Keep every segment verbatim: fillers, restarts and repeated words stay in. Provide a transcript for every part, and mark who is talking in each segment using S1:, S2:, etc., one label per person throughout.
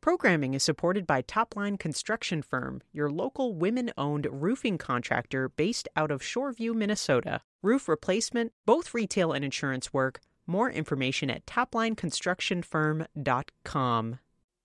S1: Programming is supported by Topline Construction Firm, your local women-owned roofing contractor based out of Shoreview, Minnesota. Roof replacement, both retail and insurance work. More information at topline construction firm dot com.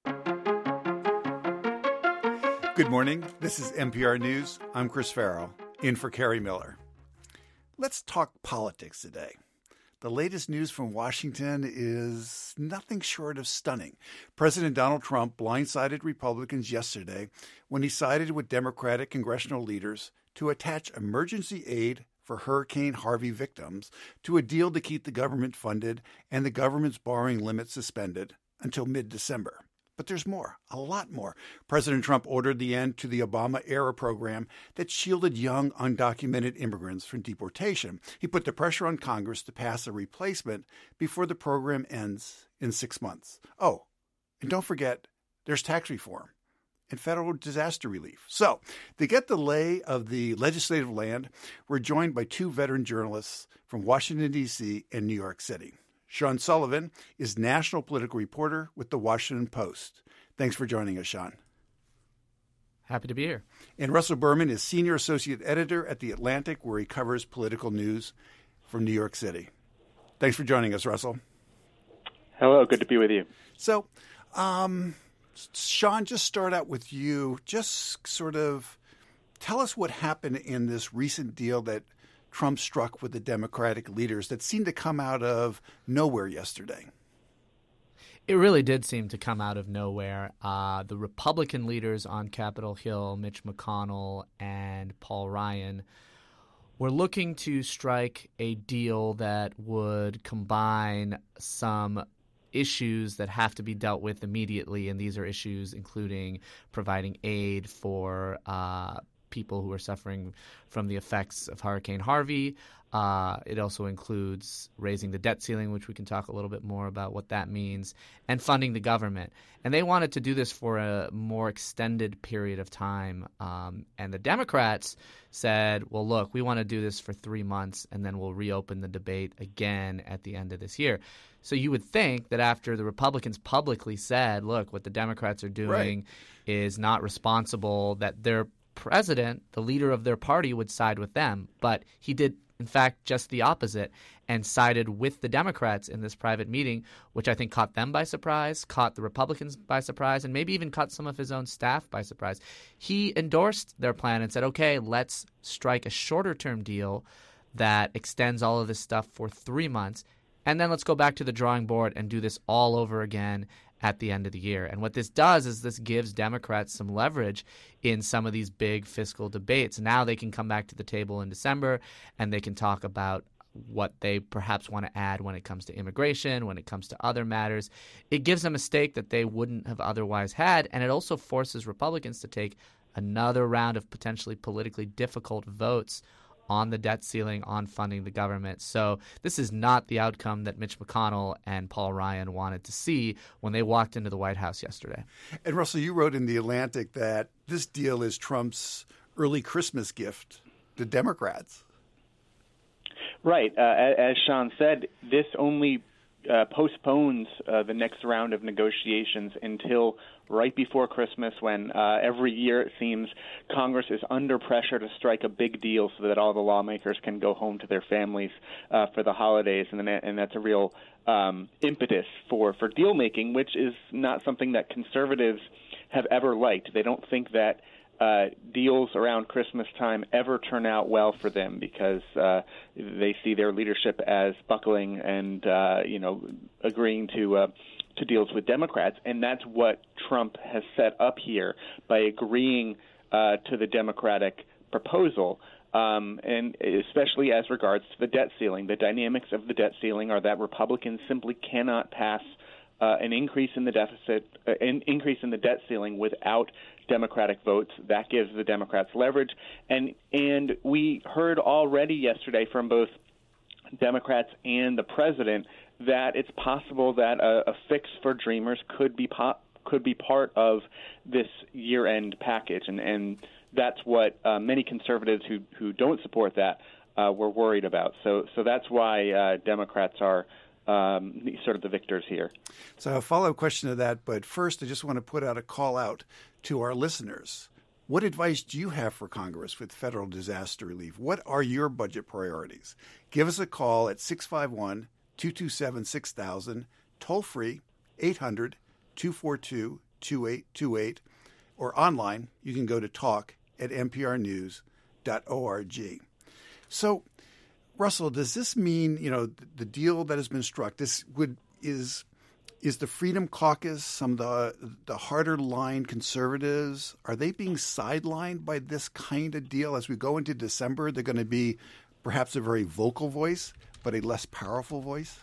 S2: Good morning. This is N P R News. I'm Chris Farrell, in for Carrie Miller. Let's talk politics today. The latest news from Washington is nothing short of stunning. President Donald Trump blindsided Republicans yesterday when he sided with Democratic congressional leaders to attach emergency aid for Hurricane Harvey victims to a deal to keep the government funded and the government's borrowing limit suspended until mid-December. But there's more, a lot more. President Trump ordered the end to the Obama-era program that shielded young, undocumented immigrants from deportation. He put the pressure on Congress to pass a replacement before the program ends in six months. Oh, and don't forget, there's tax reform and federal disaster relief. So, to get the lay of the legislative land, we're joined by two veteran journalists from Washington, D C and New York City. Sean Sullivan is national political reporter with The Washington Post. Thanks for joining us, Sean.
S3: Happy to be here.
S2: And Russell Berman is senior associate editor at The Atlantic, where he covers political news from New York City. Thanks for joining us, Russell.
S4: Hello, good to be with you.
S2: So, um, Sean, just start out with you. Just sort of tell us what happened in this recent deal that Trump struck with the Democratic leaders that seemed to come out of nowhere yesterday.
S3: It really did seem to come out of nowhere. Uh, the Republican leaders on Capitol Hill, Mitch McConnell and Paul Ryan, were looking to strike a deal that would combine some issues that have to be dealt with immediately, and these are issues including providing aid for uh people who are suffering from the effects of Hurricane Harvey. Uh, it also includes raising the debt ceiling, which we can talk a little bit more about what that means, and funding the government. And they wanted to do this for a more extended period of time. Um, and the Democrats said, well, look, we want to do this for three months, and then we'll reopen the debate again at the end of this year. So you would think that after the Republicans publicly said, look, what the Democrats are doing
S2: right.
S3: is not responsible, that they're president, the leader of their party, would side with them. But he did, in fact, just the opposite and sided with the Democrats in this private meeting, which I think caught them by surprise, caught the Republicans by surprise, and maybe even caught some of his own staff by surprise. He endorsed their plan and said, okay, let's strike a shorter-term deal that extends all of this stuff for three months, and then let's go back to the drawing board and do this all over again at the end of the year. And what this does is this gives Democrats some leverage in some of these big fiscal debates. Now they can come back to the table in December and they can talk about what they perhaps want to add when it comes to immigration, when it comes to other matters. It gives them a stake that they wouldn't have otherwise had, and it also forces Republicans to take another round of potentially politically difficult votes on the debt ceiling, on funding the government. So this is not the outcome that Mitch McConnell and Paul Ryan wanted to see when they walked into the White House yesterday.
S2: And Russell, you wrote in The Atlantic that this deal is Trump's early Christmas gift to Democrats.
S4: Right. Uh, as Sean said, this only uh, postpones uh, the next round of negotiations until right before Christmas, when uh, every year it seems Congress is under pressure to strike a big deal so that all the lawmakers can go home to their families uh, for the holidays, and, and that's a real um, impetus for, for deal making, which is not something that conservatives have ever liked. They don't think that Uh, deals around Christmas time ever turn out well for them because uh, they see their leadership as buckling and uh, you know agreeing to uh, to deals with Democrats, and that's what Trump has set up here by agreeing uh, to the Democratic proposal. Um, and especially as regards to the debt ceiling, the dynamics of the debt ceiling are that Republicans simply cannot pass Uh, an increase in the deficit, uh, an increase in the debt ceiling without Democratic votes. That gives the Democrats leverage. And and we heard already yesterday from both Democrats and the president that it's possible that a, a fix for Dreamers could be po- could be part of this year-end package. And, and that's what uh, many conservatives who, who don't support that uh, were worried about. So so that's why uh, Democrats are um, sort of the victors here.
S2: So a follow-up question to that, but first I just want to put out a call out to our listeners. What advice do you have for Congress with federal disaster relief? What are your budget priorities? Give us a call at six five one, two two seven, six thousand, toll free, eight hundred, two four two, two eight two eight, or online, you can go to talk at n p r news dot org. So, Russell, does this mean, you know, the deal that has been struck, this would is is the Freedom Caucus, some of the the harder line conservatives, are they being sidelined by this kind of deal? As we go into December, they're going to be perhaps a very vocal voice, but a less powerful voice?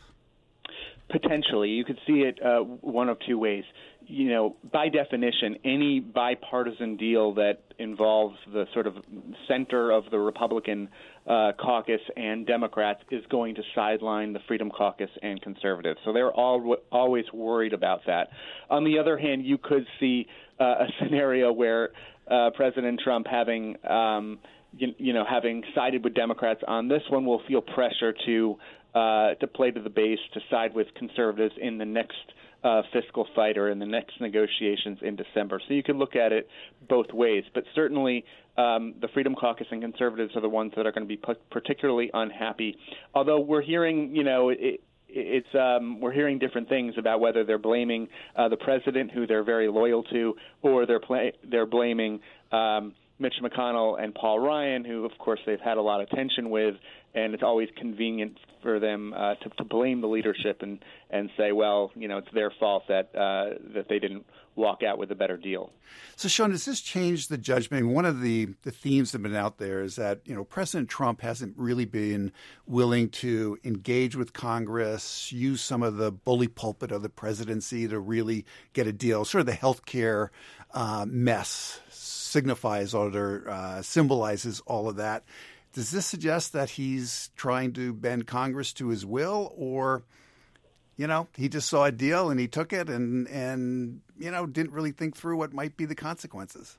S4: Potentially. You could see it uh, one of two ways. You know, by definition, any bipartisan deal that involves the sort of center of the Republican uh, caucus and Democrats is going to sideline the Freedom Caucus and conservatives. So they're all always worried about that. On the other hand, you could see uh, a scenario where uh, President Trump, having um, you, you know, having sided with Democrats on this one, will feel pressure to uh, to play to the base, to side with conservatives in the next Uh, fiscal fight or in the next negotiations in December. So you can look at it both ways. But certainly um, the Freedom Caucus and conservatives are the ones that are going to be particularly unhappy. Although we're hearing, you know, it, it's um, we're hearing different things about whether they're blaming uh, the president, who they're very loyal to, or they're play, they're blaming um, Mitch McConnell and Paul Ryan, who, of course, they've had a lot of tension with, and it's always convenient for them uh, to, to blame the leadership and, and say, well, you know, it's their fault that uh, that they didn't walk out with a better deal.
S2: So, Sean, does this change the judgment? One of the, the themes that have been out there is that, you know, President Trump hasn't really been willing to engage with Congress, use some of the bully pulpit of the presidency to really get a deal. Sort of the health care uh, mess signifies or uh, symbolizes all of that. Does this suggest that he's trying to bend Congress to his will, or, you know, he just saw a deal and he took it and, and you know, didn't really think through what might be the consequences?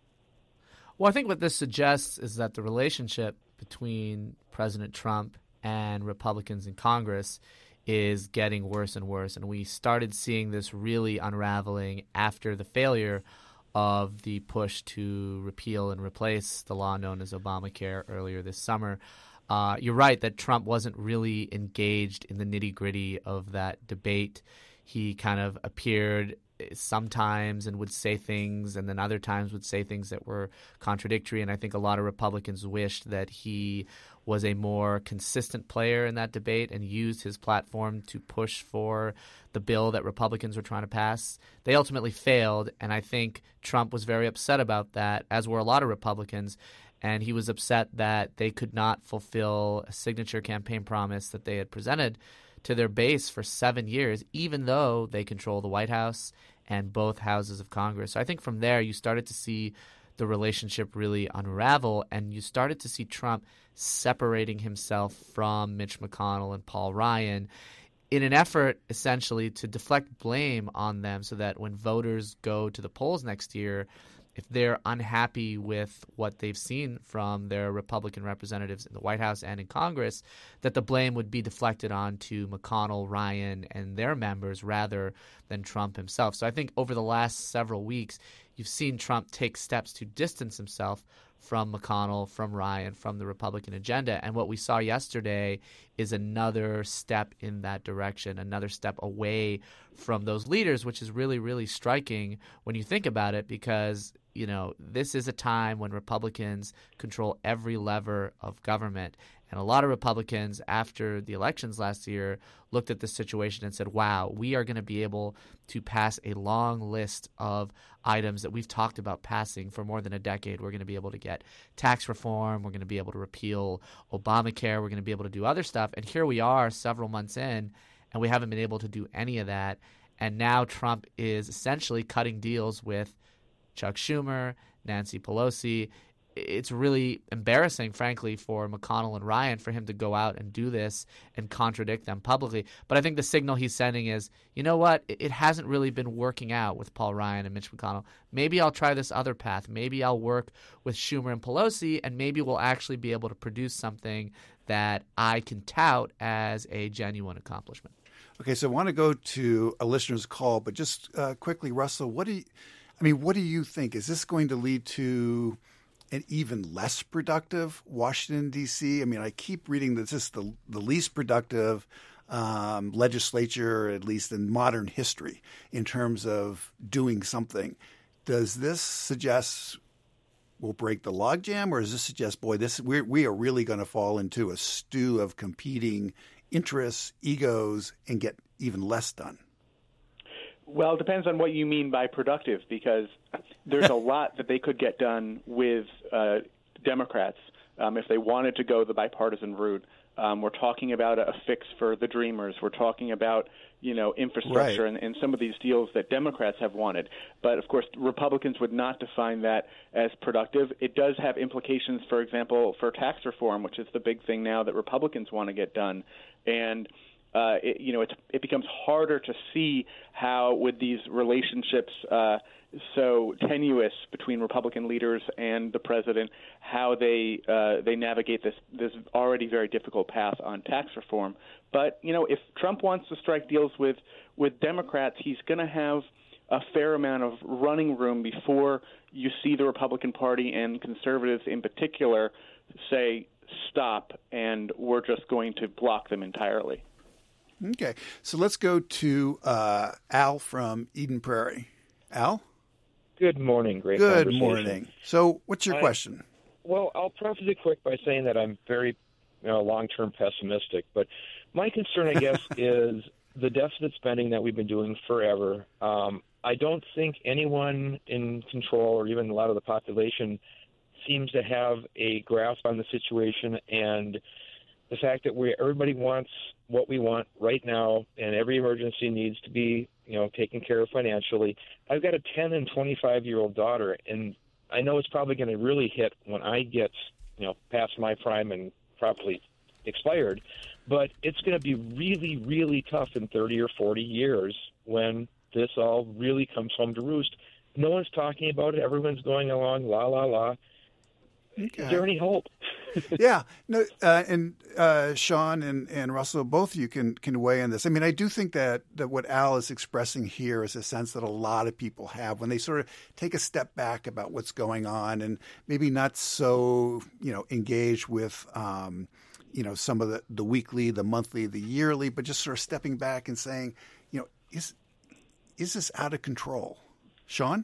S3: Well, I think what this suggests is that the relationship between President Trump and Republicans in Congress is getting worse and worse. And we started seeing this really unraveling after the failure of the push to repeal and replace the law known as Obamacare earlier this summer. Uh, you're right that Trump wasn't really engaged in the nitty-gritty of that debate. He kind of appeared sometimes and would say things, and then other times would say things that were contradictory. And I think a lot of Republicans wished that he was a more consistent player in that debate and used his platform to push for the bill that Republicans were trying to pass. They ultimately failed, and I think Trump was very upset about that, as were a lot of Republicans. And he was upset that they could not fulfill a signature campaign promise that they had presented to their base for seven years, even though they control the White House and both houses of Congress. So I think from there you started to see the relationship really unravel, and you started to see Trump separating himself from Mitch McConnell and Paul Ryan in an effort essentially to deflect blame on them, so that when voters go to the polls next year, if they're unhappy with what they've seen from their Republican representatives in the White House and in Congress, that the blame would be deflected onto McConnell, Ryan, and their members rather than Trump himself. So I think over the last several weeks, you've seen Trump take steps to distance himself from McConnell, from Ryan, from the Republican agenda. And what we saw yesterday is another step in that direction, another step away from those leaders, which is really, really striking when you think about it, because you know, this is a time when Republicans control every lever of government. And a lot of Republicans, after the elections last year, looked at this situation and said, wow, we are going to be able to pass a long list of items that we've talked about passing for more than a decade. We're going to be able to get tax reform. We're going to be able to repeal Obamacare. We're going to be able to do other stuff. And here we are several months in, and we haven't been able to do any of that. And now Trump is essentially cutting deals with Chuck Schumer, Nancy Pelosi. It's really embarrassing, frankly, for McConnell and Ryan for him to go out and do this and contradict them publicly. But I think the signal he's sending is, you know what, it hasn't really been working out with Paul Ryan and Mitch McConnell. Maybe I'll try this other path. Maybe I'll work with Schumer and Pelosi, and maybe we'll actually be able to produce something that I can tout as a genuine accomplishment.
S2: Okay, so I want to go to a listener's call, but just uh, quickly, Russell, what do you, I mean, what do you think? Is this going to lead to an even less productive Washington, D C? I mean, I keep reading that this is the, the least productive um, legislature, at least in modern history, in terms of doing something. Does this suggest we'll break the logjam, or does this suggest, boy, this we're, we are really going to fall into a stew of competing interests, egos, and get even less done?
S4: Well, it depends on what you mean by productive, because there's a lot that they could get done with uh, Democrats um, if they wanted to go the bipartisan route. Um, we're talking about a fix for the Dreamers. We're talking about, you know, infrastructure
S2: right.
S4: and, and some of these deals that Democrats have wanted. But, of course, Republicans would not define that as productive. It does have implications, for example, for tax reform, which is the big thing now that Republicans want to get done. And Uh, it, you know, it's, it becomes harder to see how, with these relationships uh, so tenuous between Republican leaders and the president, how they uh, they navigate this this already very difficult path on tax reform. But you know, if Trump wants to strike deals with with Democrats, he's going to have a fair amount of running room before you see the Republican Party and conservatives in particular say stop, and we're just going to block them entirely.
S2: Okay, so let's go to uh, Al from Eden Prairie. Al?
S5: Good morning. Great
S2: Good
S5: conversation.
S2: morning. So what's your
S5: I,
S2: question?
S5: Well, I'll preface it quick by saying that I'm very you know, long-term pessimistic. But my concern, I guess, is the deficit spending that we've been doing forever. Um, I don't think anyone in control or even a lot of the population seems to have a grasp on the situation, and the fact that we everybody wants what we want right now, and every emergency needs to be, you know, taken care of financially. I've got a ten and twenty-five-year-old daughter, and I know it's probably going to really hit when I get, you know, past my prime and probably expired. But it's going to be really, really tough in thirty or forty years when this all really comes home to roost. No one's talking about it. Everyone's going along, la, la, la.
S2: Okay.
S5: Is there any hope?
S2: yeah. No, uh, and uh, Sean and, and Russell, both of you can, can weigh in this. I mean, I do think that, that what Al is expressing here is a sense that a lot of people have when they sort of take a step back about what's going on and maybe not so, you know, engaged with, um, you know, some of the, the weekly, the monthly, the yearly, but just sort of stepping back and saying, you know, is is this out of control? Sean?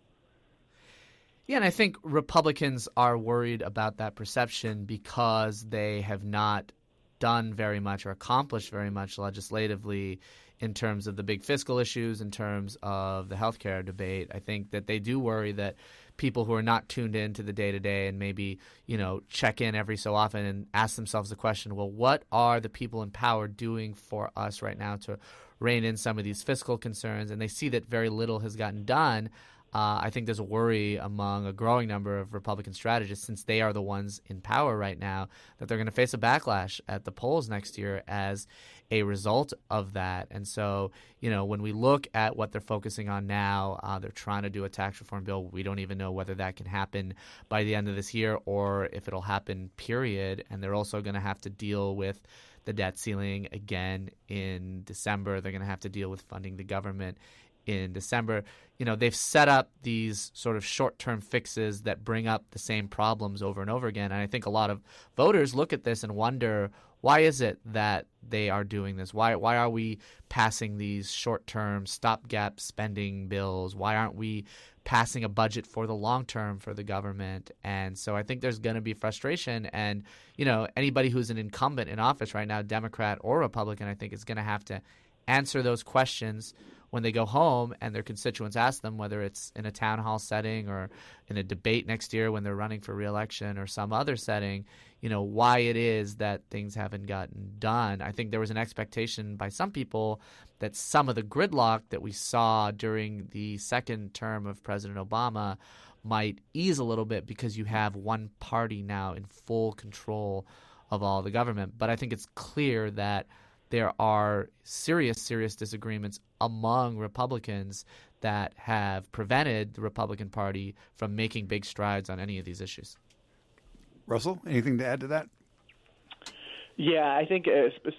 S3: Yeah, and I think Republicans are worried about that perception because they have not done very much or accomplished very much legislatively in terms of the big fiscal issues, in terms of the healthcare debate. I think that they do worry that people who are not tuned into the day-to-day and maybe, you know, check in every so often and ask themselves the question, well, what are the people in power doing for us right now to rein in some of these fiscal concerns? And they see that very little has gotten done. Uh, I think there's a worry among a growing number of Republican strategists, since they are the ones in power right now, that they're going to face a backlash at the polls next year as a result of that. And so, you know, when we look at what they're focusing on now, uh, they're trying to do a tax reform bill. We don't even know whether that can happen by the end of this year or if it'll happen, period. And they're also going to have to deal with the debt ceiling again in December. They're going to have to deal with funding the government in December. You know, they've set up these sort of short-term fixes that bring up the same problems over and over again. And I think a lot of voters look at this and wonder, why is it that they are doing this? Why why are we passing these short-term stopgap spending bills? Why aren't we passing a budget for the long term for the government? And so I think there's going to be frustration. And, you know, anybody who's an incumbent in office right now, Democrat or Republican, I think is going to have to answer those questions when they go home and their constituents ask them, whether it's in a town hall setting or in a debate next year when they're running for re-election or some other setting, you know, why it is that things haven't gotten done. I think there was an expectation by some people that some of the gridlock that we saw during the second term of President Obama might ease a little bit because you have one party now in full control of all the government. But I think it's clear that there are serious, serious disagreements among Republicans that have prevented the Republican Party from making big strides on any of these issues.
S2: Russell, anything to add to that?
S4: Yeah, I think uh, specific,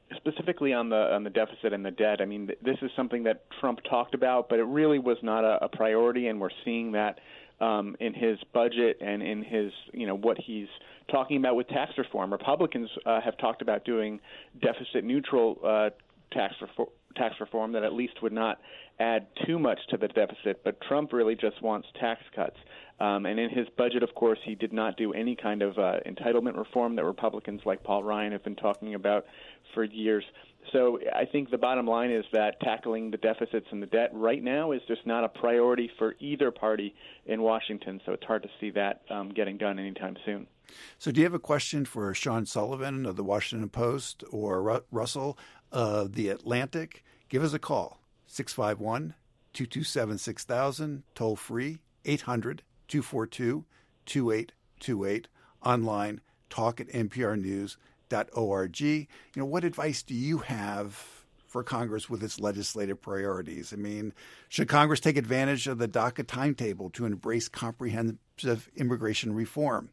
S4: specifically on the on the deficit and the debt, I mean, th- this is something that Trump talked about, but it really was not a, a priority, and we're seeing that um, in his budget and in his, you know, what he's talking about with tax reform. Republicans uh, have talked about doing deficit neutral uh, tax reform. tax reform that at least would not add too much to the deficit, but Trump really just wants tax cuts. Um, and in his budget, of course, he did not do any kind of uh, entitlement reform that Republicans like Paul Ryan have been talking about for years. So I think the bottom line is that tackling the deficits and the debt right now is just not a priority for either party in Washington, so it's hard to see that um, getting done anytime soon.
S2: So do you have a question for Sean Sullivan of the Washington Post or Ru- Russell of the Atlantic? Give us a call, six five one, two two seven, six thousand, toll free, eight hundred, two four two, two eight two eight, online, talk at n p r news dot org. You know, what advice do you have for Congress with its legislative priorities? I mean, should Congress take advantage of the DACA timetable to embrace comprehensive immigration reform?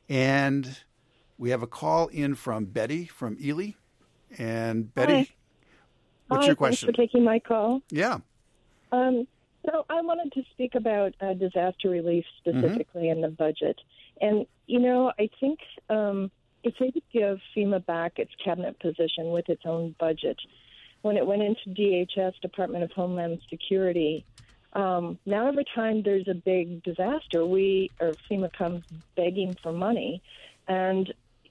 S2: And we have a call in from Betty from Ely. And Betty,
S6: Hi.
S2: what's
S6: Hi,
S2: your question?
S6: Thanks for taking my call.
S2: Yeah.
S6: Um, so I wanted to speak about uh, disaster relief specifically mm-hmm. in the budget. And, you know, I think um, if they could give FEMA back its cabinet position with its own budget, when it went into D H S, Department of Homeland Security, um, now every time there's a big disaster, we or FEMA comes begging for money. And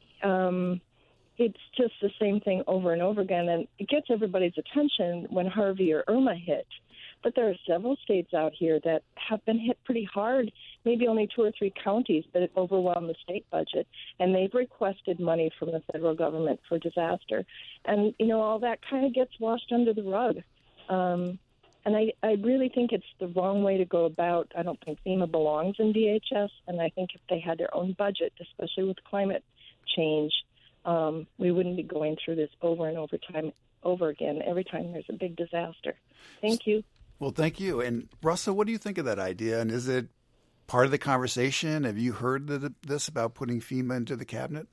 S6: um, it's just the same thing over and over again. And it gets everybody's attention when Harvey or Irma hit. But there are several states out here that have been hit pretty hard, maybe only two or three counties, but it overwhelmed the state budget. And they've requested money from the federal government for disaster. And, you know, all that kind of gets washed under the rug. Um, and I, I really think it's the wrong way to go about. I don't think FEMA belongs in D H S. And I think if they had their own budget, especially with climate change, um, we wouldn't be going through this over and over time, over again every time there's a big disaster. Thank you.
S2: Well, thank you. And Russell, what do you think of that idea? And is it part of the conversation? Have you heard the, this about putting FEMA into the cabinet?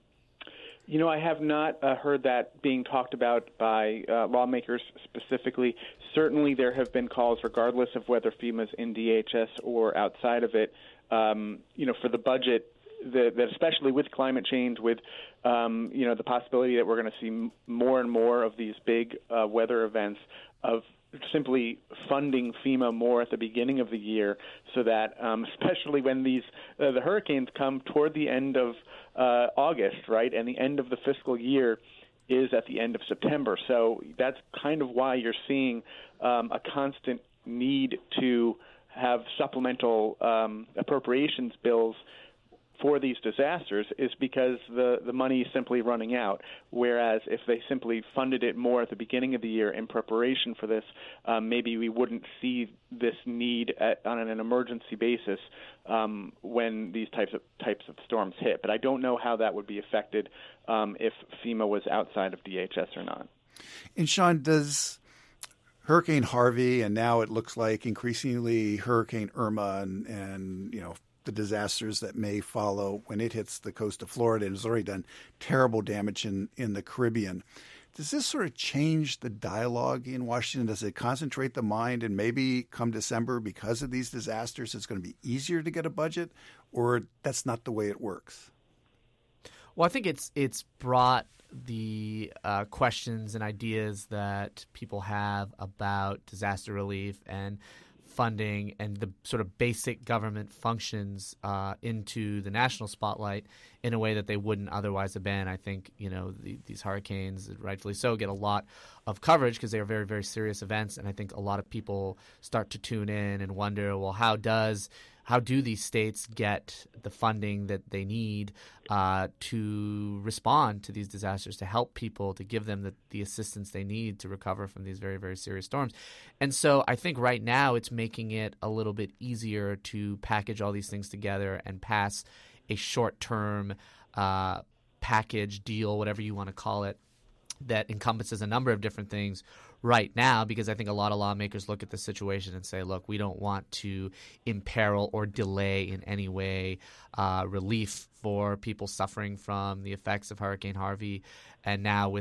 S4: You know, I have not uh, heard that being talked about by uh, lawmakers specifically. Certainly there have been calls, regardless of whether FEMA's in D H S or outside of it, um, you know, for the budget, the, that especially with climate change, with, um, you know, the possibility that we're going to see m- more and more of these big uh, weather events, of simply funding FEMA more at the beginning of the year, so that um, especially when these uh, the hurricanes come toward the end of uh, August, right, and the end of the fiscal year is at the end of September. So that's kind of why you're seeing um, a constant need to have supplemental um, appropriations bills for these disasters, is because the, the money is simply running out. Whereas if they simply funded it more at the beginning of the year in preparation for this, um, maybe we wouldn't see this need at, on an emergency basis um, when these types of types of storms hit. But I don't know how that would be affected um, if FEMA was outside of D H S or not.
S2: And Sean, does Hurricane Harvey, and now it looks like increasingly Hurricane Irma, and, and you know, the disasters that may follow when it hits the coast of Florida and has already done terrible damage in, in the Caribbean. Does this sort of change the dialogue in Washington? Does it concentrate the mind, and maybe come December, because of these disasters, it's going to be easier to get a budget, or that's not the way it works?
S3: Well, I think it's it's brought the uh, questions and ideas that people have about disaster relief and funding and the sort of basic government functions uh, into the national spotlight in a way that they wouldn't otherwise have been. I think, you know, the, these hurricanes, rightfully so, get a lot of coverage because they are very, very serious events. And I think a lot of people start to tune in and wonder, well, how does how do these states get the funding that they need uh, to respond to these disasters, to help people, to give them the, the assistance they need to recover from these very, very serious storms? And so I think right now it's making it a little bit easier to package all these things together and pass a short-term uh, package deal, whatever you want to call it, that encompasses a number of different things right now, because I think a lot of lawmakers look at the situation and say, look, we don't want to imperil or delay in any way uh, relief for people suffering from the effects of Hurricane Harvey. And now with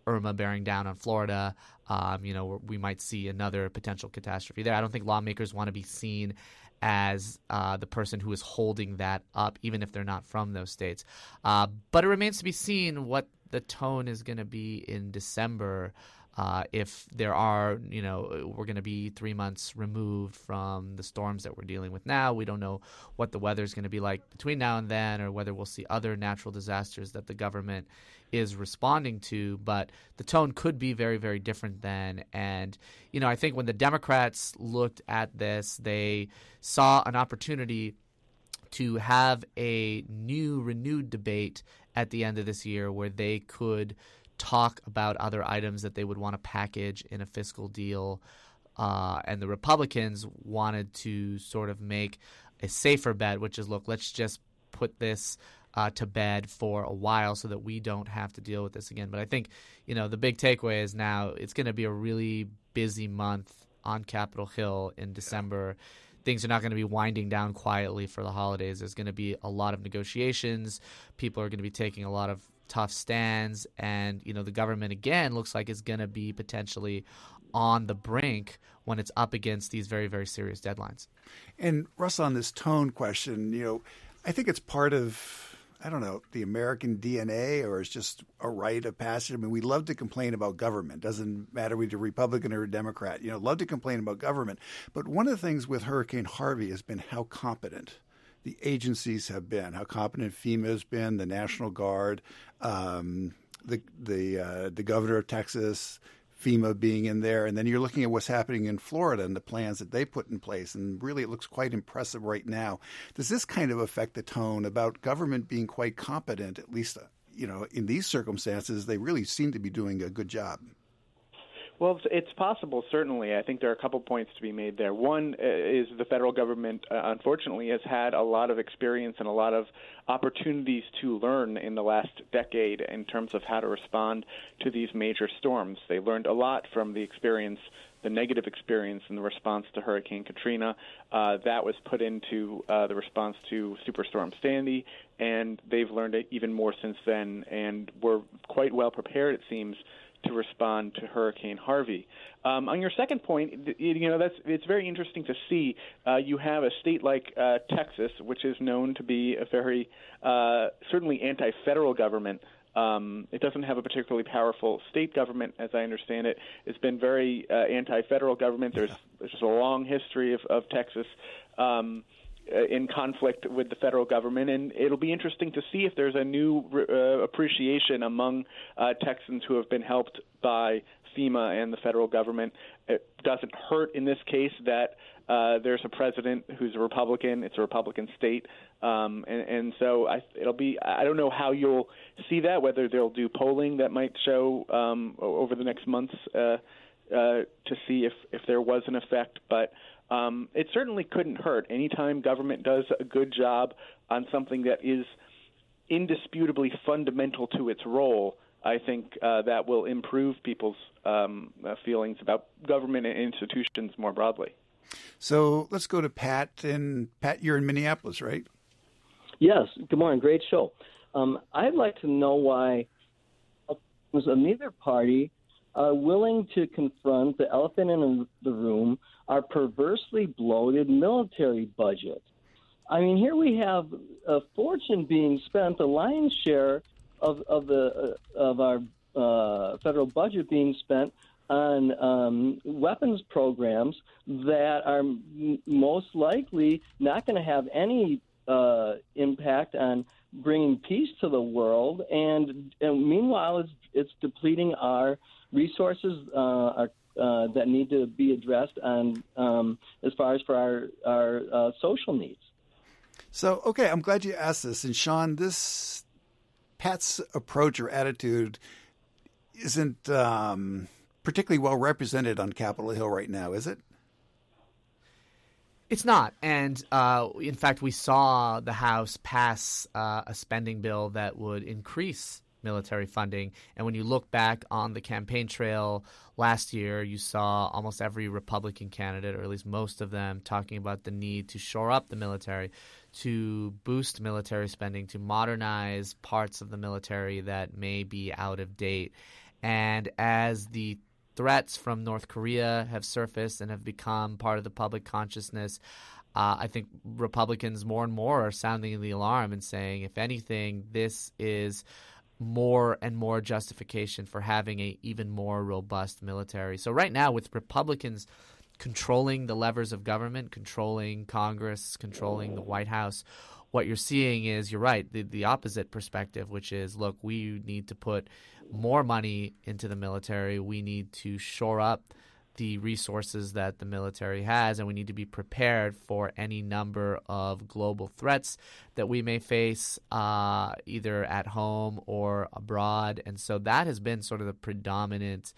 S3: Irma bearing down on Florida, um, you know, we might see another potential catastrophe there. I don't think lawmakers want to be seen as uh, the person who is holding that up, even if they're not from those states. Uh, but it remains to be seen what the tone is going to be in December. Uh, if there are, you know, we're going to be three months removed from the storms that we're dealing with now. We don't know what the weather is going to be like between now and then, or whether we'll see other natural disasters that the government is responding to. But the tone could be very, very different then. And, you know, I think when the Democrats looked at this, they saw an opportunity to have a new, renewed debate at the end of this year where they could talk about other items that they would want to package in a fiscal deal. Uh, and the Republicans wanted to sort of make a safer bet, which is, look, let's just put this uh, to bed for a while so that we don't have to deal with this again. But I think, you know, the big takeaway is now it's going to be a really busy month on Capitol Hill in December. Things are not going to be winding down quietly for the holidays. There's going to be a lot of negotiations. People are going to be taking a lot of tough stands, and you know the government again looks like it's going to be potentially on the brink when it's up against these very, very serious deadlines.
S2: And Russ, on this tone question, you know, I think it's part of, I don't know, the American D N A, or it's just a rite of passage. I mean, we love to complain about government. Doesn't matter whether you're a Republican or a Democrat. You know, love to complain about government. But one of the things with Hurricane Harvey has been how competent the agencies have been, how competent FEMA has been, the National Guard, um, the the uh, the governor of Texas, FEMA being in there, and then you're looking at what's happening in Florida and the plans that they put in place, and really it looks quite impressive right now. Does this kind of affect the tone about government being quite competent, at least, you know, in these circumstances? They really seem to be doing a good job.
S4: Well, it's possible, certainly. I think there are a couple points to be made there. One is the federal government, uh, unfortunately, has had a lot of experience and a lot of opportunities to learn in the last decade in terms of how to respond to these major storms. They learned a lot from the experience, the negative experience in the response to Hurricane Katrina. Uh, that was put into uh, the response to Superstorm Sandy, and they've learned it even more since then, and we're quite well prepared, it seems, to respond to Hurricane Harvey. Um, on your second point, you know, that's it's very interesting to see. Uh, you have a state like uh, Texas, which is known to be a very uh, certainly anti-federal government. Um, it doesn't have a particularly powerful state government, as I understand it. It's been very uh, anti-federal government. There's there's just a long history of, of Texas Um, in conflict with the federal government, and it'll be interesting to see if there's a new uh, appreciation among uh, Texans who have been helped by FEMA and the federal government. It doesn't hurt in this case that uh, there's a president who's a Republican. It's a Republican state, um, and, and so I, it'll be. I don't know how you'll see that. Whether they'll do polling that might show um, over the next months uh, uh, to see if if there was an effect, but. Um, it certainly couldn't hurt. Anytime government does a good job on something that is indisputably fundamental to its role, I think uh, that will improve people's um, uh, feelings about government and institutions more broadly. So let's go to Pat. And Pat, you're in Minneapolis, right?
S7: Yes. Good morning. Great show. Um, I'd like to know why neither party are willing to confront the elephant in the room, our perversely bloated military budget. I mean, here we have a fortune being spent, the lion's share of, of the uh, of our uh, federal budget being spent on um, weapons programs that are m- most likely not going to have any uh, impact on bringing peace to the world, and, and meanwhile, it's, it's depleting our resources uh, are, uh, that need to be addressed on um, as far as for our our uh, social needs.
S2: So, okay, I'm glad you asked this. And Sean, this Pat's approach or attitude isn't um, particularly well represented on Capitol Hill right now, is it?
S3: It's not. And uh, in fact, we saw the House pass uh, a spending bill that would increase military funding. And when you look back on the campaign trail last year, you saw almost every Republican candidate, or at least most of them, talking about the need to shore up the military, to boost military spending, to modernize parts of the military that may be out of date. And as the threats from North Korea have surfaced and have become part of the public consciousness, uh, I think Republicans more and more are sounding the alarm and saying, if anything, this is more and more justification for having a even more robust military. So right now, with Republicans controlling the levers of government, controlling Congress, controlling the White House, what you're seeing is, you're right, the, the opposite perspective, which is, look, we need to put more money into the military. We need to shore up the resources that the military has, and we need to be prepared for any number of global threats that we may face uh, either at home or abroad. And so that has been sort of the predominant,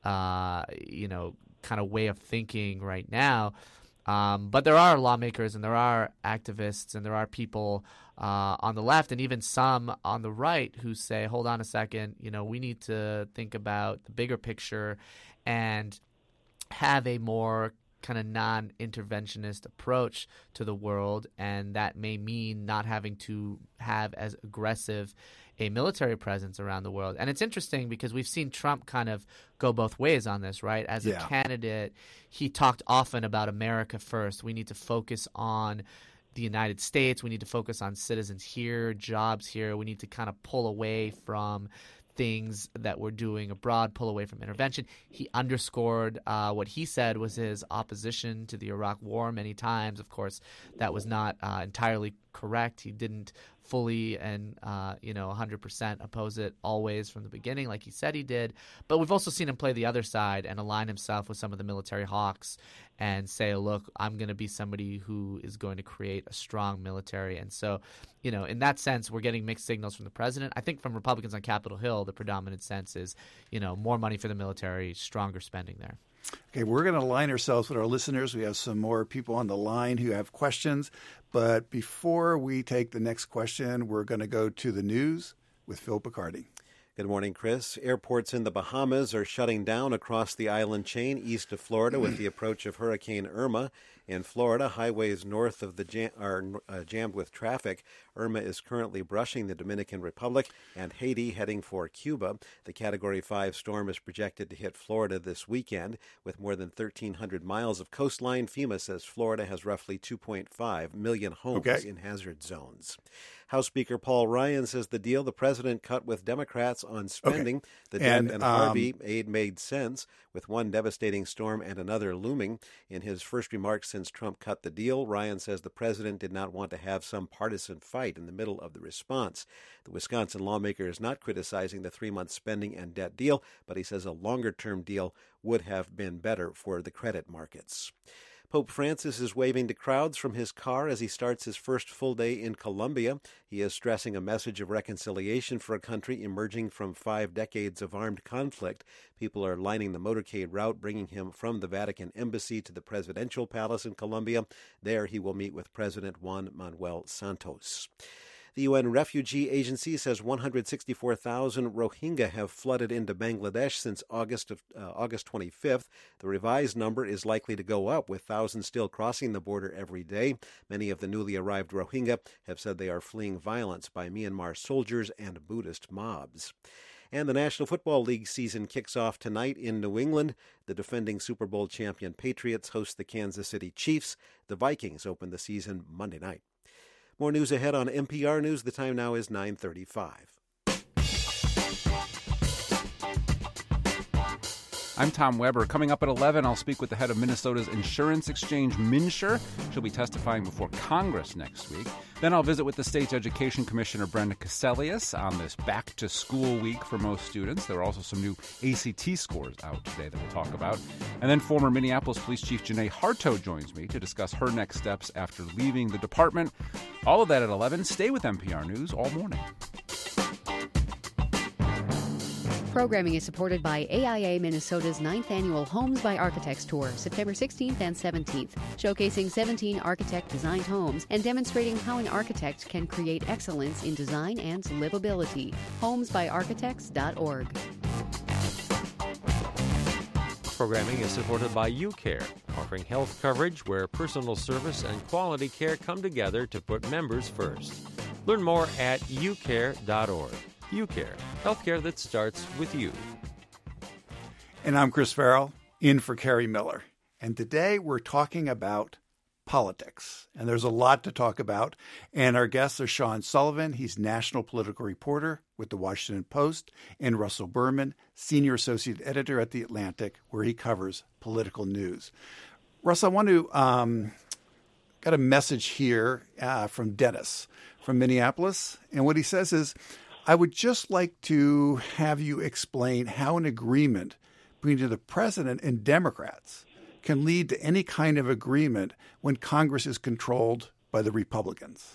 S3: uh, you know, kind of way of thinking right now. Um, but there are lawmakers and there are activists and there are people uh, on the left and even some on the right who say, hold on a second, you know, we need to think about the bigger picture and have a more kind of non-interventionist approach to the world, and that may mean not having to have as aggressive a military presence around the world. And it's interesting because we've seen Trump kind of go both ways on this, right? As
S2: Yeah.
S3: a candidate, he talked often about America first. We need to focus on the United States. We need to focus on citizens here, jobs here. We need to kind of pull away from things that we're doing abroad, pull away from intervention. He underscored uh, what he said was his opposition to the Iraq War many times. Of course, that was not uh, entirely correct. He didn't fully and uh, you know one hundred percent oppose it always from the beginning like he said he did. But we've also seen him play the other side and align himself with some of the military hawks and say, look, I'm going to be somebody who is going to create a strong military. And so, you know, in that sense, we're getting mixed signals from the president. I think from Republicans on Capitol Hill, the predominant sense is, you know, more money for the military, stronger spending there.
S2: Okay, we're going to align ourselves with our listeners. We have some more people on the line who have questions. But before we take the next question, we're going to go to the news with Phil Picardi.
S8: Good morning, Chris. Airports in the Bahamas are shutting down across the island chain east of Florida with the approach of Hurricane Irma. In Florida, highways north of the jam- are uh, jammed with traffic. Irma is currently brushing the Dominican Republic and Haiti, heading for Cuba. The Category five storm is projected to hit Florida this weekend. With more than thirteen hundred miles of coastline, FEMA says Florida has roughly two point five million homes
S2: Okay.
S8: in hazard zones. House Speaker Paul Ryan says the deal the president cut with Democrats on spending,
S2: Okay.
S8: the Deb
S2: And,
S8: and
S2: um,
S8: Harvey aid made sense, with one devastating storm and another looming. In his first remarks since Trump cut the deal, Ryan says the president did not want to have some partisan fight in the middle of the response. The Wisconsin lawmaker is not criticizing the three-month spending and debt deal, but he says a longer-term deal would have been better for the credit markets. Pope Francis is waving to crowds from his car as he starts his first full day in Colombia. He is stressing a message of reconciliation for a country emerging from five decades of armed conflict. People are lining the motorcade route, bringing him from the Vatican Embassy to the presidential palace in Colombia. There he will meet with President Juan Manuel Santos. The U N Refugee Agency says one hundred sixty-four thousand Rohingya have flooded into Bangladesh since August of uh, August twenty-fifth. The revised number is likely to go up, with thousands still crossing the border every day. Many of the newly arrived Rohingya have said they are fleeing violence by Myanmar soldiers and Buddhist mobs. And the National Football League season kicks off tonight in New England. The defending Super Bowl champion Patriots host the Kansas City Chiefs. The Vikings open the season Monday night. More news ahead on N P R News. The time now is nine thirty-five.
S9: I'm Tom Weber. Coming up at eleven, I'll speak with the head of Minnesota's insurance exchange, MNsure. She'll be testifying before Congress next week. Then I'll visit with the state's education commissioner, Brenda Cassellius, on this back-to-school week for most students. There are also some new A C T scores out today that we'll talk about. And then former Minneapolis Police Chief Janae Harto joins me to discuss her next steps after leaving the department. All of that at eleven. Stay with N P R News all morning.
S10: Programming is supported by A I A Minnesota's ninth Annual Homes by Architects Tour, September sixteenth and seventeenth, showcasing seventeen architect-designed homes and demonstrating how an architect can create excellence in design and livability. homes by architects dot org.
S11: Programming is supported by UCare, offering health coverage where personal service and quality care come together to put members first. Learn more at u care dot org. UCare, healthcare that starts with you.
S2: And I'm Chris Farrell, in for Kerry Miller. And today we're talking about politics. And there's a lot to talk about. And our guests are Sean Sullivan. He's national political reporter with The Washington Post, and Russell Berman, senior associate editor at The Atlantic, where he covers political news. Russ, I want to um, got a message here uh, from Dennis from Minneapolis. And what he says is, I would just like to have you explain how an agreement between the president and Democrats can lead to any kind of agreement when Congress is controlled by the Republicans.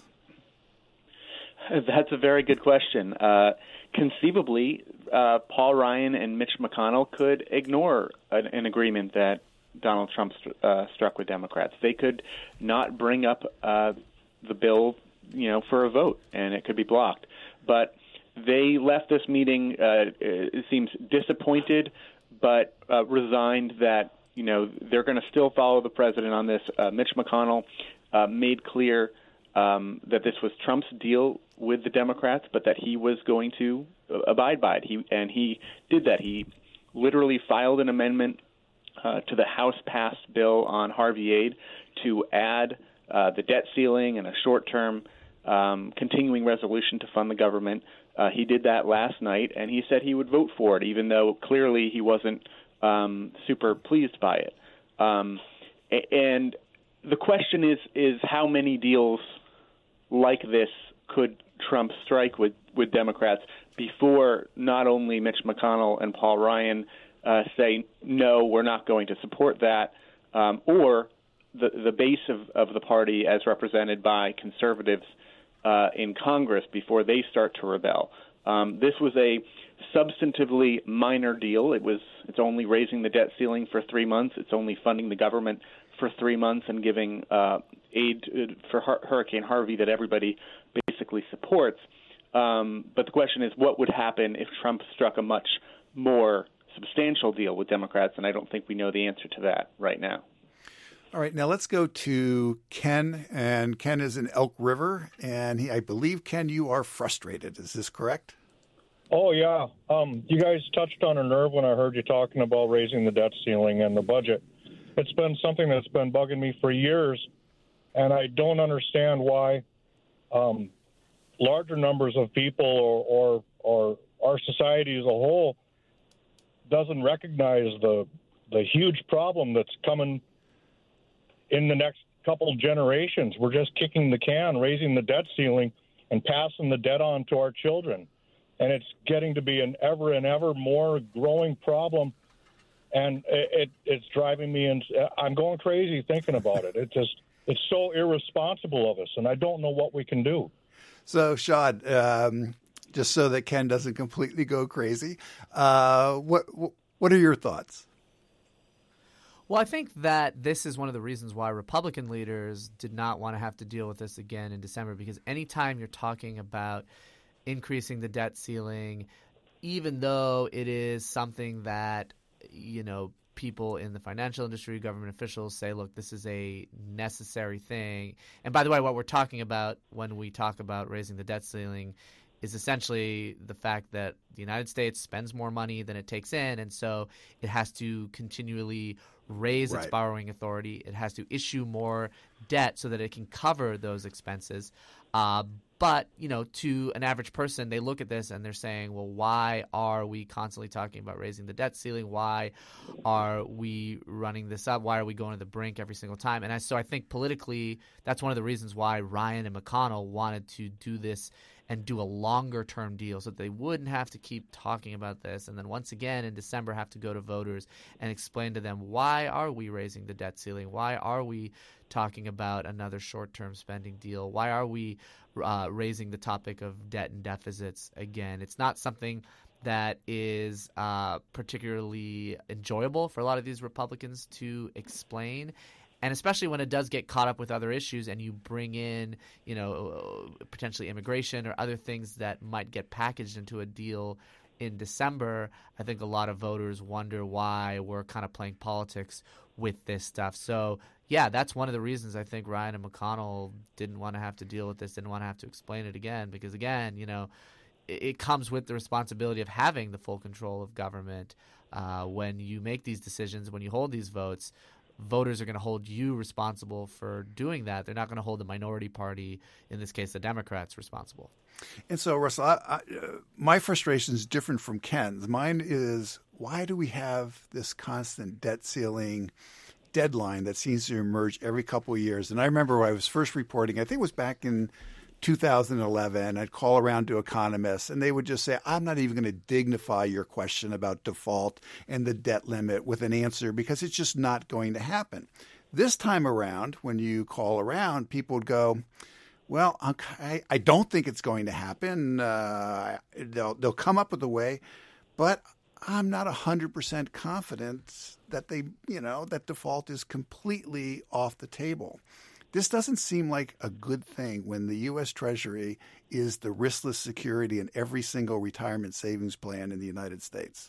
S4: That's a very good question. Uh, conceivably, uh, Paul Ryan and Mitch McConnell could ignore an, an agreement that Donald Trump st- uh, struck with Democrats. They could not bring up uh, the bill, you know, for a vote, and it could be blocked. But they left this meeting, uh, it seems, disappointed, but uh, resigned that, you know, they're going to still follow the president on this. Uh, Mitch McConnell uh, made clear um, that this was Trump's deal with the Democrats, but that he was going to abide by it. He and he did that. He literally filed an amendment uh, to the House-passed bill on Harvey Aid to add uh, the debt ceiling and a short-term um, continuing resolution to fund the government. Uh, he did that last night, and he said he would vote for it, even though clearly he wasn't um, super pleased by it. Um, and the question is, is how many deals like this could Trump strike with, with Democrats before not only Mitch McConnell and Paul Ryan uh, say, no, we're not going to support that, um, or the, the base of, of the party as represented by conservatives Uh, in Congress before they start to rebel. Um, this was a substantively minor deal. It was. It's only raising the debt ceiling for three months. It's only funding the government for three months and giving uh, aid for Hur- Hurricane Harvey that everybody basically supports. Um, but the question is, what would happen if Trump struck a much more substantial deal with Democrats? And I don't think we know the answer to that right now.
S2: All right, now let's go to Ken, and Ken is in Elk River, and he, I believe, Ken, you are frustrated. Is this correct?
S12: Oh, yeah. Um, you guys touched on a nerve when I heard you talking about raising the debt ceiling and the budget. It's been something that's been bugging me for years, and I don't understand why um, larger numbers of people or, or, or our society as a whole doesn't recognize the the huge problem that's coming in the next couple of generations. We're just kicking the can, raising the debt ceiling, and passing the debt on to our children. And it's getting to be an ever and ever more growing problem. And it, it, it's driving me, and I'm going crazy thinking about it. It just, it's so irresponsible of us, and I don't know what we can do.
S2: So, Sean, um, just so that Ken doesn't completely go crazy, uh, what what are your thoughts?
S3: Well, I think that this is one of the reasons why Republican leaders did not want to have to deal with this again in December, because anytime you're talking about increasing the debt ceiling, even though it is something that, you know, people in the financial industry, government officials say, look, this is a necessary thing. And by the way, what we're talking about when we talk about raising the debt ceiling is essentially the fact that the United States spends more money than it takes in, and so it has to continually raise its
S2: right.
S3: borrowing authority. It has to issue more debt so that it can cover those expenses. Uh, but, you know, to an average person, they look at this and they're saying, well, why are we constantly talking about raising the debt ceiling? Why are we running this up? Why are we going to the brink every single time? And I, so I think politically, that's one of the reasons why Ryan and McConnell wanted to do this and do a longer-term deal so that they wouldn't have to keep talking about this. And then once again in December have to go to voters and explain to them, why are we raising the debt ceiling? Why are we talking about another short-term spending deal? Why are we uh, raising the topic of debt and deficits again? It's not something that is uh, particularly enjoyable for a lot of these Republicans to explain. And especially when it does get caught up with other issues and you bring in, you know, potentially immigration or other things that might get packaged into a deal in December, I think a lot of voters wonder why we're kind of playing politics with this stuff. So, yeah, that's one of the reasons I think Ryan and McConnell didn't want to have to deal with this, didn't want to have to explain it again. Because, again, you know, it, it comes with the responsibility of having the full control of government. Uh, when you make these decisions, when you hold these votes, voters are going to hold you responsible for doing that. They're not going to hold the minority party, in this case the Democrats, responsible. And
S2: so, Russell, I, I, uh, my frustration is different from Ken's. Mine is, why do we have this constant debt ceiling deadline that seems to emerge every couple of years? And I remember when I was first reporting, I think it was back in two thousand eleven, I'd call around to economists, and they would just say, I'm not even going to dignify your question about default and the debt limit with an answer because it's just not going to happen. This time around, when you call around, people would go, well, okay, I don't think it's going to happen. Uh, they'll, they'll come up with a way, but I'm not one hundred percent confident that they, you know, that default is completely off the table. This doesn't seem like a good thing when the U S. Treasury is the riskless security in every single retirement savings plan in the United States.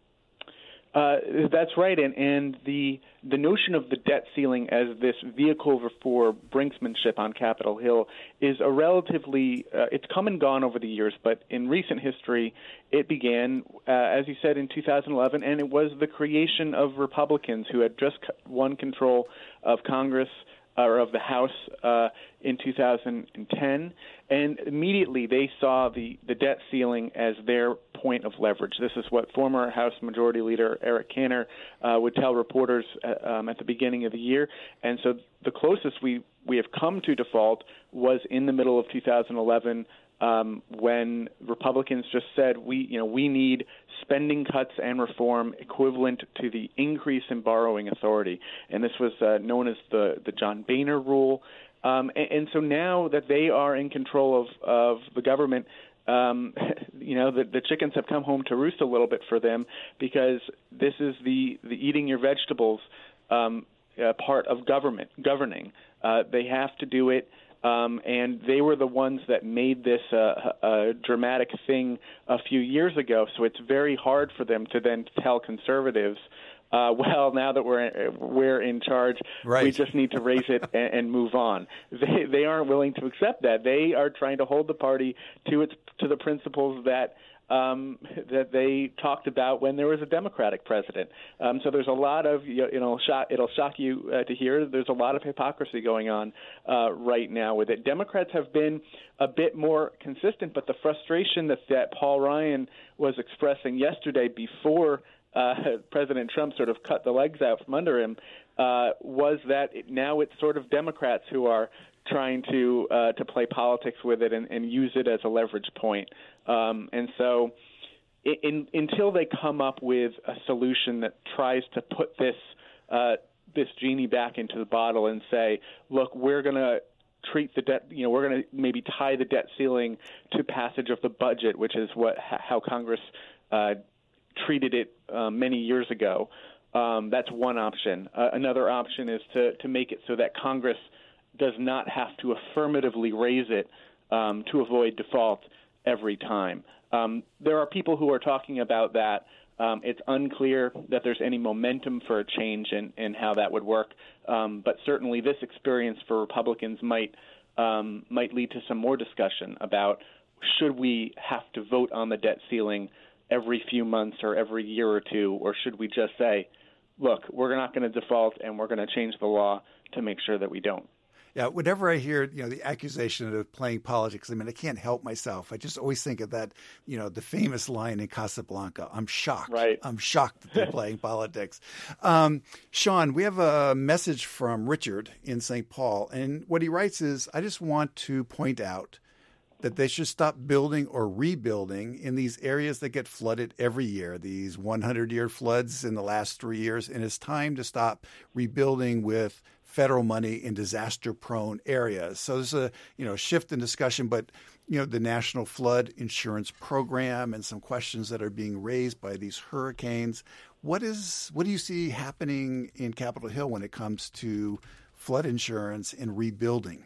S4: Uh, that's right, and and the the notion of the debt ceiling as this vehicle for brinksmanship on Capitol Hill is a relatively uh, it's come and gone over the years, but in recent history, it began, uh, as you said, in two thousand eleven, and it was the creation of Republicans who had just won control of Congress or of the House uh, in two thousand ten, and immediately they saw the, the debt ceiling as their point of leverage. This is what former House Majority Leader Eric Cantor uh, would tell reporters uh, um, at the beginning of the year. And so the closest we, we have come to default was in the middle of two thousand eleven um, when Republicans just said, we, you know, we need spending cuts and reform equivalent to the increase in borrowing authority. And this was uh, known as the, the John Boehner rule. Um, and, and so now that they are in control of, of the government, um, you know, the, the chickens have come home to roost a little bit for them because this is the, the eating your vegetables um, uh, part of government, governing. Uh, they have to do it. Um, and they were the ones that made this uh, a dramatic thing a few years ago. So it's very hard for them to then tell conservatives, uh, well, now that we're we're in charge, right, we just need to raise it and, and move on. They they aren't willing to accept that. They are trying to hold the party to its to the principles that. Um, that they talked about when there was a Democratic president. Um, so there's a lot of, you know, shock, it'll shock you uh, to hear, there's a lot of hypocrisy going on uh, right now with it. Democrats have been a bit more consistent, but the frustration that, that Paul Ryan was expressing yesterday before uh, President Trump sort of cut the legs out from under him uh, was that it, now it's sort of Democrats who are trying to uh, to play politics with it and, and use it as a leverage point. Um, and so in, in, until they come up with a solution that tries to put this uh, this genie back into the bottle and say, look, we're going to treat the debt, you know, we're going to maybe tie the debt ceiling to passage of the budget, which is what how Congress uh, treated it uh, many years ago. Um, that's one option. Uh, another option is to, to make it so that Congress does not have to affirmatively raise it um, to avoid default every time. Um, there are people who are talking about that. Um, it's unclear that there's any momentum for a change in, in how that would work. Um, but certainly this experience for Republicans might um, might lead to some more discussion about should we have to vote on the debt ceiling every few months or every year or two, or should we just say, look, we're not going to default and we're going to change the law to make sure that we don't.
S2: Yeah, whenever I hear, you know, the accusation of playing politics, I mean, I can't help myself. I just always think of that, you know, the famous line in Casablanca. I'm shocked.
S4: Right.
S2: I'm shocked that they're playing politics. Um, Sean, we have a message from Richard in Saint Paul, and what he writes is, I just want to point out that they should stop building or rebuilding in these areas that get flooded every year, these hundred-year floods in the last three years, and it's time to stop rebuilding with federal money in disaster-prone areas. So there's a you know shift in discussion, but you know the National Flood Insurance Program and some questions that are being raised by these hurricanes. What is what do you see happening in Capitol Hill when it comes to flood insurance and rebuilding?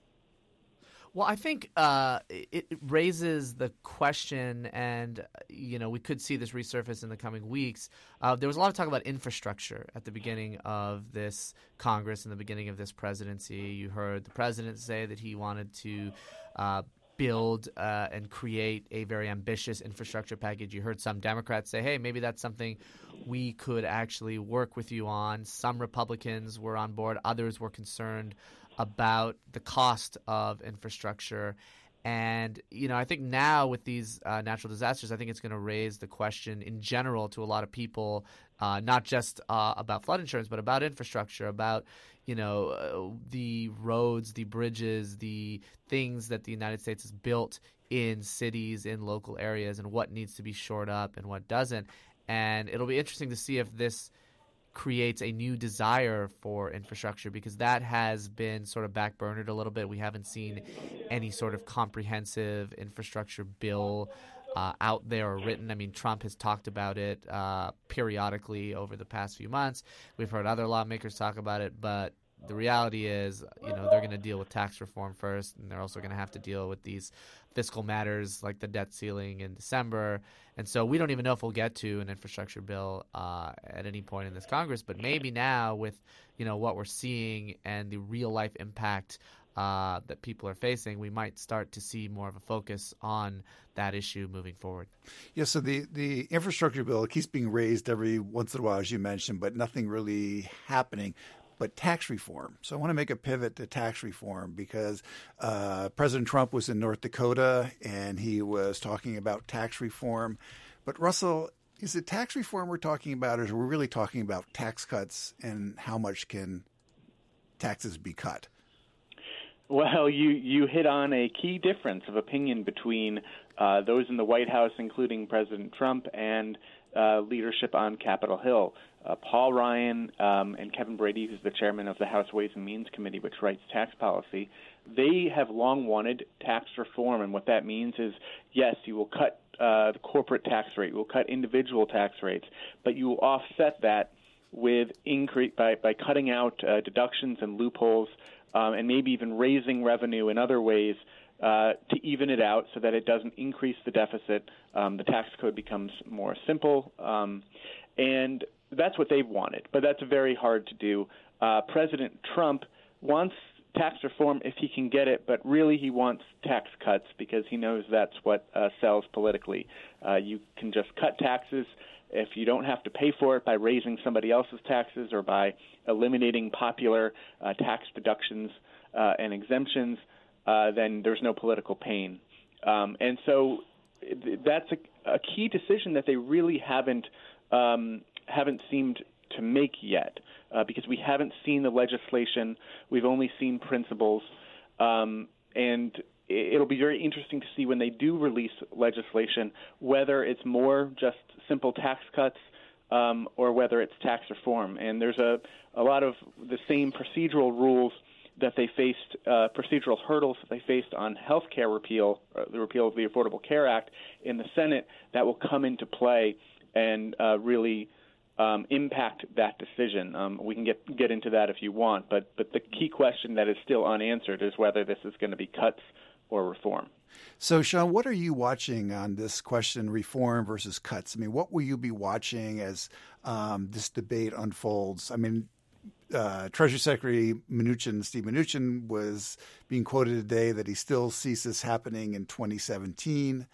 S3: Well, I think uh, it raises the question, and you know we could see this resurface in the coming weeks. Uh, there was a lot of talk about infrastructure at the beginning of this Congress and the beginning of this presidency. You heard the president say that he wanted to uh, build uh, and create a very ambitious infrastructure package. You heard some Democrats say, hey, maybe that's something we could actually work with you on. Some Republicans were on board. Others were concerned about the cost of infrastructure. And, you know, I think now with these uh, natural disasters, I think it's going to raise the question in general to a lot of people, uh, not just uh, about flood insurance, but about infrastructure, about, you know, uh, the roads, the bridges, the things that the United States has built in cities, in local areas, and what needs to be shored up and what doesn't. And it'll be interesting to see if this creates a new desire for infrastructure, because that has been sort of backburnered a little bit. We haven't seen any sort of comprehensive infrastructure bill uh, out there or written. I mean, Trump has talked about it uh, periodically over the past few months. We've heard other lawmakers talk about it, but the reality is, you know, they're going to deal with tax reform first, and they're also going to have to deal with these fiscal matters like the debt ceiling in December. And so we don't even know if we'll get to an infrastructure bill uh, at any point in this Congress. But maybe now with, you know, what we're seeing and the real life impact uh, that people are facing, we might start to see more of a focus on that issue moving forward.
S2: Yeah, so the, the infrastructure bill keeps being raised every once in a while, as you mentioned, but nothing really happening. But tax reform. So I want to make a pivot to tax reform because uh, President Trump was in North Dakota and he was talking about tax reform. But Russell, is it tax reform we're talking about, or are we really talking about tax cuts and how much can taxes be cut?
S4: Well, you, you hit on a key difference of opinion between uh, those in the White House, including President Trump, and uh, leadership on Capitol Hill. Uh, Paul Ryan um, and Kevin Brady, who's the chairman of the House Ways and Means Committee, which writes tax policy, they have long wanted tax reform. And what that means is, yes, you will cut uh, the corporate tax rate, you will cut individual tax rates, but you will offset that with increase by, by cutting out uh, deductions and loopholes um, and maybe even raising revenue in other ways uh, to even it out so that it doesn't increase the deficit. Um, the tax code becomes more simple. Um, and That's what they've wanted, but that's very hard to do. Uh, President Trump wants tax reform if he can get it, but really he wants tax cuts because he knows that's what uh, sells politically. Uh, you can just cut taxes if you don't have to pay for it by raising somebody else's taxes or by eliminating popular uh, tax deductions uh, and exemptions, uh, then there's no political pain. Um, and so that's a, a key decision that they really haven't um, haven't seemed to make yet uh, because we haven't seen the legislation. We've only seen principles. Um, and it'll be very interesting to see when they do release legislation whether it's more just simple tax cuts um, or whether it's tax reform. And there's a, a lot of the same procedural rules that they faced, uh, procedural hurdles that they faced on health care repeal, uh, the repeal of the Affordable Care Act in the Senate that will come into play and uh, really Um, impact that decision. Um, we can get get into that if you want, but but the key question that is still unanswered is whether this is going to be cuts or reform.
S2: So, Sean, what are you watching on this question, reform versus cuts? I mean, what will you be watching as um, this debate unfolds? I mean, uh, Treasury Secretary Mnuchin, Steve Mnuchin, was being quoted today that he still sees this happening in twenty seventeen.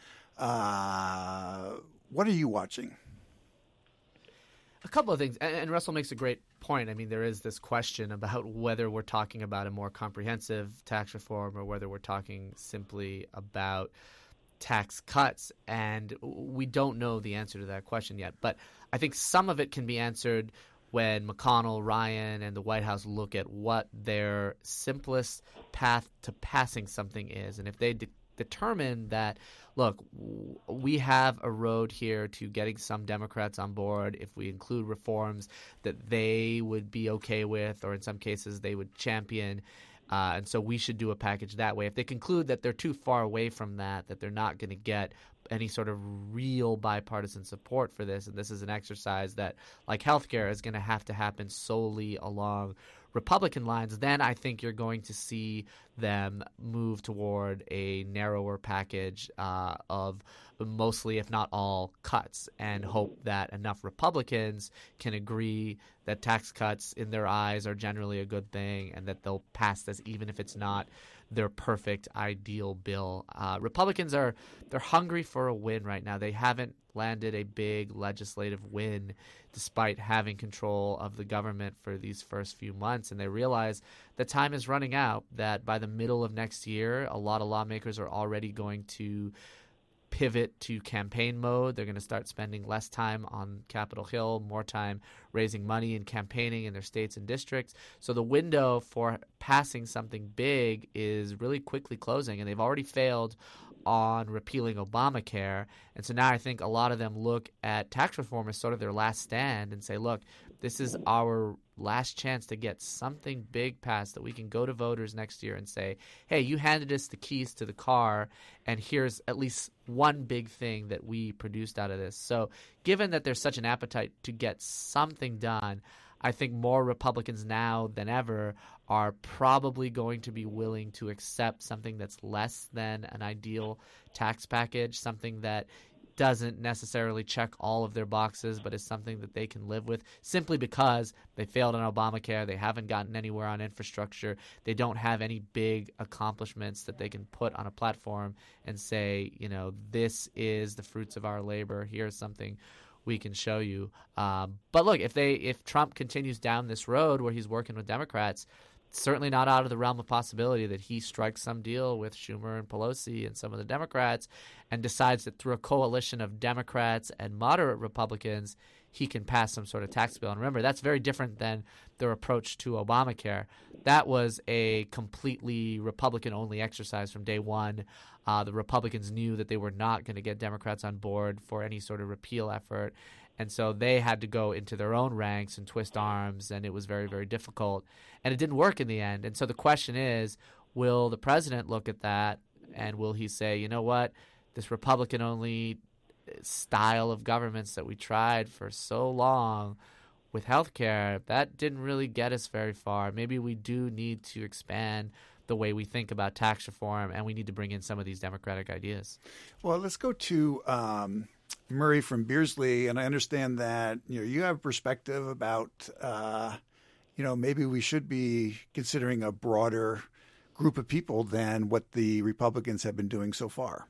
S2: Uh, what are you watching?
S3: A couple of things, and Russell makes a great point. I mean, there is this question about whether we're talking about a more comprehensive tax reform or whether we're talking simply about tax cuts, and we don't know the answer to that question yet. But I think some of it can be answered when McConnell, Ryan, and the White House look at what their simplest path to passing something is. And if they de- determine that, look, we have a road here to getting some Democrats on board if we include reforms that they would be okay with, or in some cases they would champion, uh, and so we should do a package that way. If they conclude that they're too far away from that, that they're not going to get any sort of real bipartisan support for this, and this is an exercise that, like healthcare, is going to have to happen solely along Republican lines, then I think you're going to see them move toward a narrower package uh, of mostly, if not all, cuts, and hope that enough Republicans can agree that tax cuts in their eyes are generally a good thing and that they'll pass this even if it's not their perfect ideal bill. Uh, Republicans are they're hungry for a win right now. They haven't landed a big legislative win despite having control of the government for these first few months. And they realize that time is running out, that by the middle of next year, a lot of lawmakers are already going to pivot to campaign mode. They're going to start spending less time on Capitol Hill, more time raising money and campaigning in their states and districts. So the window for passing something big is really quickly closing, and they've already failed on repealing Obamacare. And so now I think a lot of them look at tax reform as sort of their last stand and say, look, this is our last chance to get something big passed that we can go to voters next year and say, hey, you handed us the keys to the car, and here's at least one big thing that we produced out of this. So given that there's such an appetite to get something done, I think more Republicans now than ever are probably going to be willing to accept something that's less than an ideal tax package, something that doesn't necessarily check all of their boxes, but is something that they can live with simply because they failed on Obamacare, they haven't gotten anywhere on infrastructure, they don't have any big accomplishments that they can put on a platform and say, you know, this is the fruits of our labor, here's something we can show you. Um, but look, if they if Trump continues down this road where he's working with Democrats, it's certainly not out of the realm of possibility that he strikes some deal with Schumer and Pelosi and some of the Democrats and decides that through a coalition of Democrats and moderate Republicans, he can pass some sort of tax bill. And remember, that's very different than their approach to Obamacare. That was a completely Republican-only exercise from day one. Uh, the Republicans knew that they were not going to get Democrats on board for any sort of repeal effort. And so they had to go into their own ranks and twist arms, and it was very, very difficult. And it didn't work in the end. And so the question is, will the president look at that, and will he say, you know what, this Republican-only style of governments that we tried for so long with healthcare, that didn't really get us very far. Maybe we do need to expand the way we think about tax reform, and we need to bring in some of these democratic ideas.
S2: Well, let's go to um, Murray from Beardsley, and I understand that you know you have a perspective about uh, you know maybe we should be considering a broader group of people than what the Republicans have been doing so far.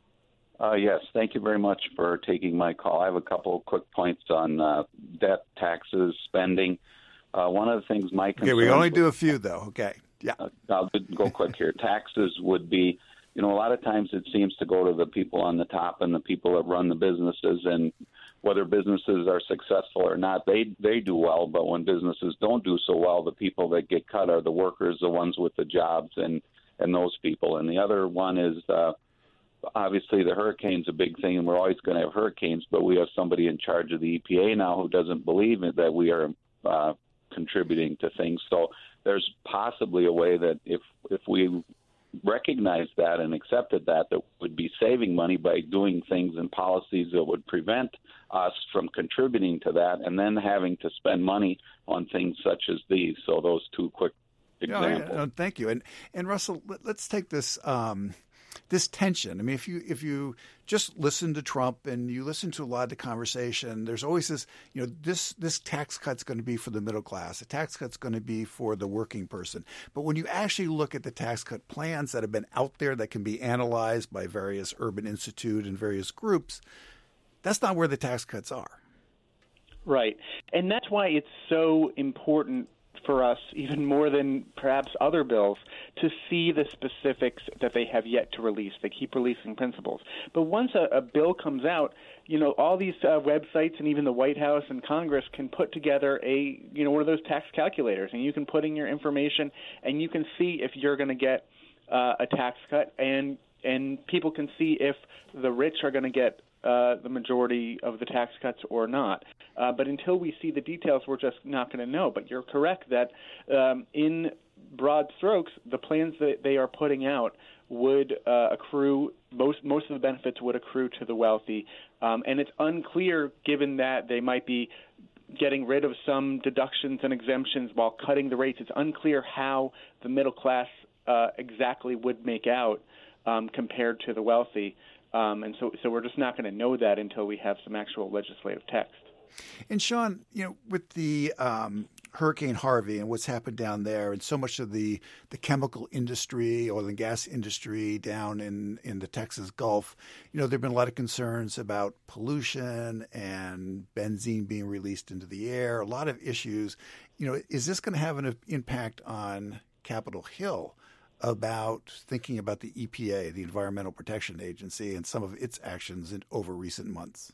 S13: Uh, yes, thank you very much for taking my call. I have a couple of quick points on uh, debt, taxes, spending. Uh, one of the things my concern...
S2: Okay, we only do a few, though. Okay, yeah.
S13: Uh, I'll go quick here. Taxes would be, you know, a lot of times it seems to go to the people on the top and the people that run the businesses, and whether businesses are successful or not, they they do well. But when businesses don't do so well, the people that get cut are the workers, the ones with the jobs, and, and those people. And the other one is... Uh, Obviously, the hurricane's a big thing, and we're always going to have hurricanes, but we have somebody in charge of the E P A now who doesn't believe that we are uh, contributing to things. So there's possibly a way that if if we recognized that and accepted that, that would be saving money by doing things and policies that would prevent us from contributing to that and then having to spend money on things such as these. So those two quick examples.
S2: Yeah, no, thank you. And, and Russell, let, let's take this... Um... This tension. I mean, if you if you just listen to Trump and you listen to a lot of the conversation, there's always this, you know, this this tax cut's going to be for the middle class. A tax cut's going to be for the working person. But when you actually look at the tax cut plans that have been out there that can be analyzed by various Urban Institute and various groups, that's not where the tax cuts are.
S4: Right. And that's why it's so important for us, even more than perhaps other bills, to see the specifics that they have yet to release. They keep releasing principles. But once a, a bill comes out, you know, all these uh, websites and even the White House and Congress can put together a, you know, one of those tax calculators, and you can put in your information and you can see if you're going to get uh, a tax cut, and and people can see if the rich are going to get uh, the majority of the tax cuts or not. Uh, but until we see the details, we're just not going to know. But you're correct that um, in broad strokes, the plans that they are putting out would uh, accrue, most most of the benefits would accrue to the wealthy. Um, and it's unclear, given that they might be getting rid of some deductions and exemptions while cutting the rates, it's unclear how the middle class uh, exactly would make out um, compared to the wealthy. Um, and so, so we're just not going to know that until we have some actual legislative text.
S2: And Sean, you know, with the um, Hurricane Harvey and what's happened down there, and so much of the, the chemical industry, oil and gas industry down in, in the Texas Gulf, you know, there have been a lot of concerns about pollution and benzene being released into the air, a lot of issues. You know, is this going to have an impact on Capitol Hill about thinking about the E P A, the Environmental Protection Agency, and some of its actions in, over recent months?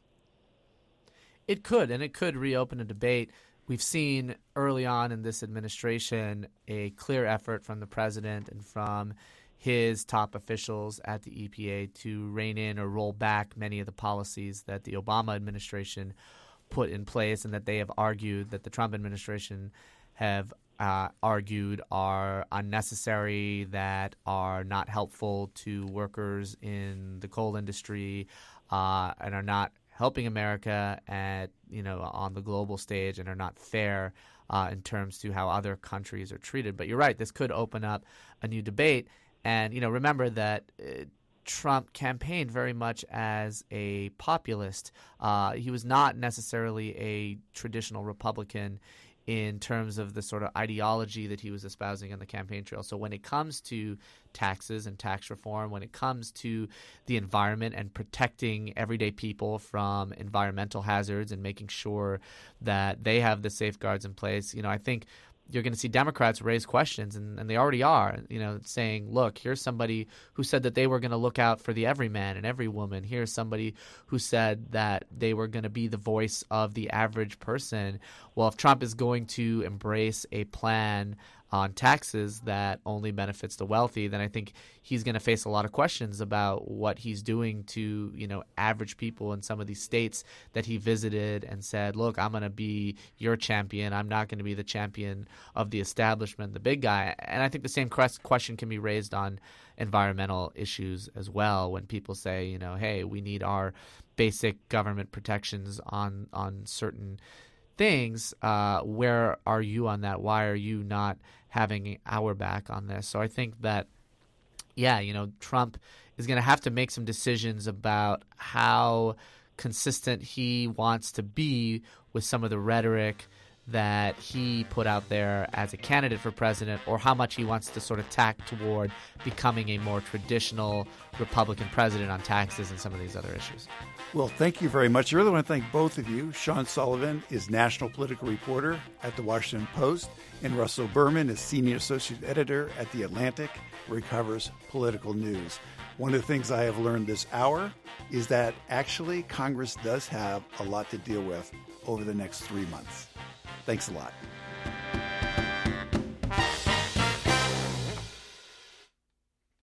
S3: It could, and it could reopen a debate. We've seen early on in this administration a clear effort from the president and from his top officials at the E P A to rein in or roll back many of the policies that the Obama administration put in place and that they have argued, that the Trump administration have uh, argued are unnecessary, that are not helpful to workers in the coal industry, uh, and are not helping America at you know on the global stage, and are not fair uh, in terms to how other countries are treated. But you're right; this could open up a new debate. And you know, remember that uh, Trump campaigned very much as a populist. Uh, he was not necessarily a traditional Republican in terms of the sort of ideology that he was espousing on the campaign trail. So when it comes to taxes and tax reform, when it comes to the environment and protecting everyday people from environmental hazards and making sure that they have the safeguards in place, you know, I think you're going to see Democrats raise questions, and, and they already are, you know, saying, look, here's somebody who said that they were going to look out for the everyman and every woman. Here's somebody who said that they were going to be the voice of the average person. Well, if Trump is going to embrace a plan on taxes that only benefits the wealthy, then I think he's going to face a lot of questions about what he's doing to, you know, average people in some of these states that he visited and said, look, I'm going to be your champion. I'm not going to be the champion of the establishment, the big guy. And I think the same question can be raised on environmental issues as well, when people say, you know, hey, we need our basic government protections on, on certain things. Uh, where are you on that? Why are you not having our back on this? So I think that, yeah, you know, Trump is going to have to make some decisions about how consistent he wants to be with some of the rhetoric that he put out there as a candidate for president, or how much he wants to sort of tack toward becoming a more traditional Republican president on taxes and some of these other issues.
S2: Well, thank you very much. I really want to thank both of you. Sean Sullivan is national political reporter at The Washington Post, and Russell Berman is senior associate editor at The Atlantic, where he covers political news. One of the things I have learned this hour is that actually Congress does have a lot to deal with over the next three months. Thanks a lot.